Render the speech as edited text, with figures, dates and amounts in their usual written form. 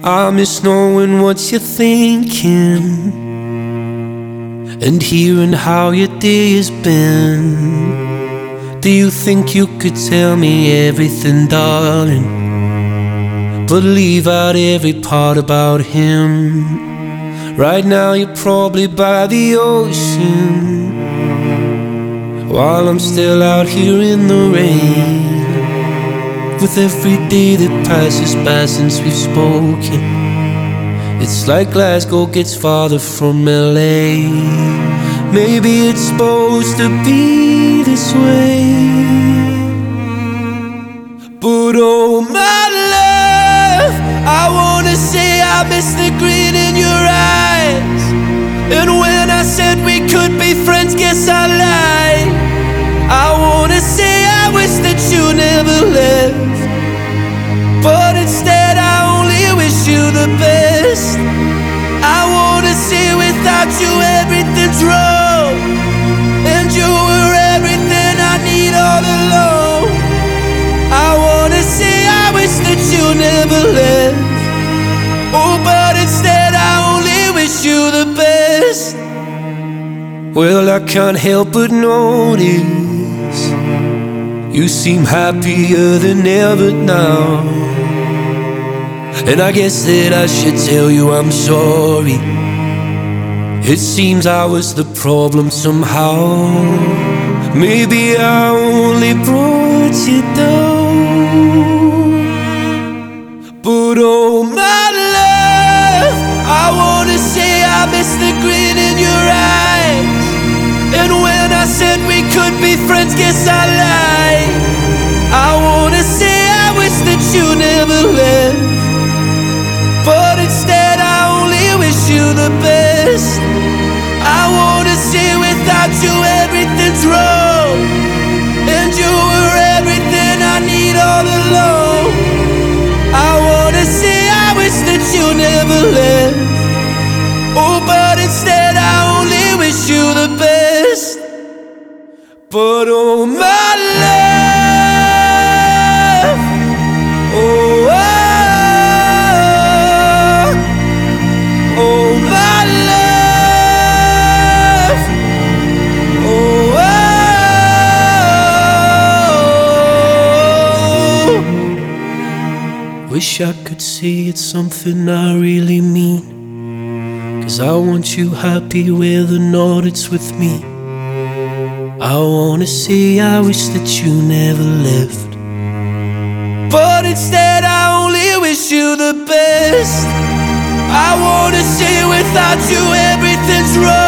I miss knowing what you're thinking and hearing how your day has been. Do you think you could tell me everything, darling, but leave out every part about him? Right now you're probably by the ocean, while I'm still out here in the rain. With every day that passes by since we've spoken, it's like Glasgow gets farther from LA. Maybe it's supposed to be this way, but oh my love, I wanna say I miss the grin in your eyes. And when I said we could be friends, guess I lied. I wanna say I wish that you never left, but instead I only wish you the best. I wanna say without you everything's wrong, and you were everything I need all along. I wanna say I wish that you never left, oh, but instead I only wish you the best. Well, I can't help but notice you seem happier than ever now, and I guess that I should tell you I'm sorry. It seems I was the problem somehow. Maybe I only brought you down, but oh my love, I wanna say I miss the grin in your eyes. And when I said we could be friends, guess I lied. I wanna say I wish that you never left, but instead I only wish you the best. I wanna say without you everything's wrong, and you were everything I need all along. I wanna say I wish that you never left, oh, but instead I only wish you the best. But oh my love, oh, oh my love, oh, wish I could say it's something I really mean, 'cause I want you happy whether or not it's with me. I wanna say I wish that you never left, but instead I only wish you the best. I wanna say without you everything's wrong,